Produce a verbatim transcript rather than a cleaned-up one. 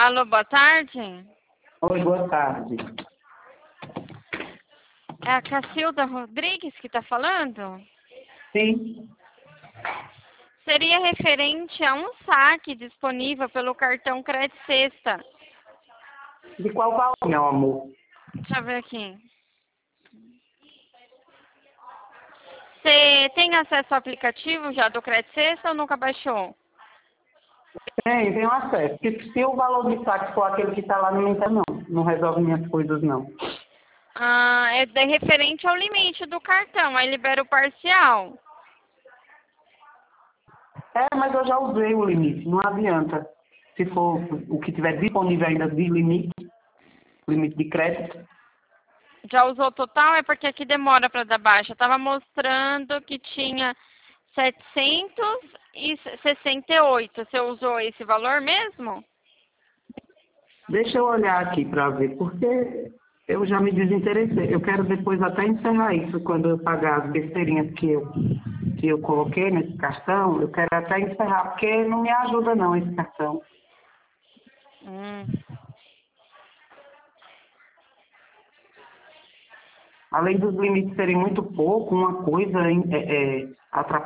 Alô, boa tarde. Oi, boa tarde. É a Cacilda Rodrigues que está falando? Sim. Seria referente a um saque disponível pelo cartão Crédito Sexta. De qual valor, meu amor? Deixa eu ver aqui. Você tem acesso ao aplicativo já do Crédito Sexta ou nunca baixou? Tem, tenho acesso. Porque se o valor de saque for aquele que está lá, não entra, não. Não resolve minhas coisas, não. Ah, é de- referente ao limite do cartão, aí libera o parcial. É, mas eu já usei o limite, não adianta. Se for o que tiver disponível ainda de limite, limite de crédito, Já usou total? É porque aqui demora para dar baixa. Estava mostrando que tinha setecentos e sessenta e oito. Você usou esse valor mesmo? deixa eu olhar aqui para ver, porque eu já me desinteressei. Eu quero depois até encerrar isso quando eu pagar as besteirinhas que eu, que eu coloquei nesse cartão, eu quero até encerrar, porque não me ajuda não esse cartão. Hum. Além dos limites serem muito pouco, uma coisa é, é, atrapalha